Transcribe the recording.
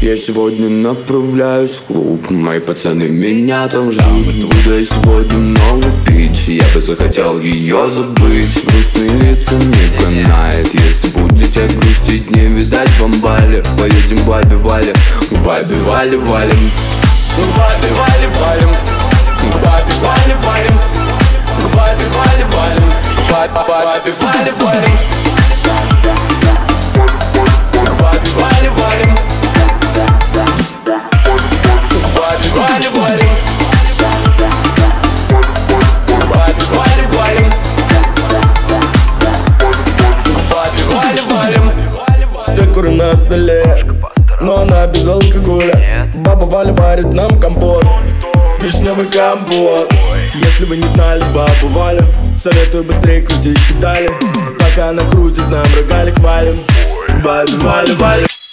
Я сегодня направляюсь в клуб, мои пацаны меня там ждут. Буду я сегодня много пить, я бы захотел ее забыть. Грустные лица не канает, если будете грустить, не видать вам Бали. Поедем к бабе Вале, к бабе Вале валим. К бабе Вале валим, к бабе Вале валим, к бабе Вале валим, к бабе Вале валим, к бабе Вале валим, к бабе Вале валим, к бабе Вале валим, к бабе Вале валим. Все куры на столе, но она без алкоголя. Баба Валя варит нам компот, вишневый компот. Если вы не знали бабу Валю, советую быстрее крутить педали, пока она крутит, нам рогалик валим. Бабе Валя валим.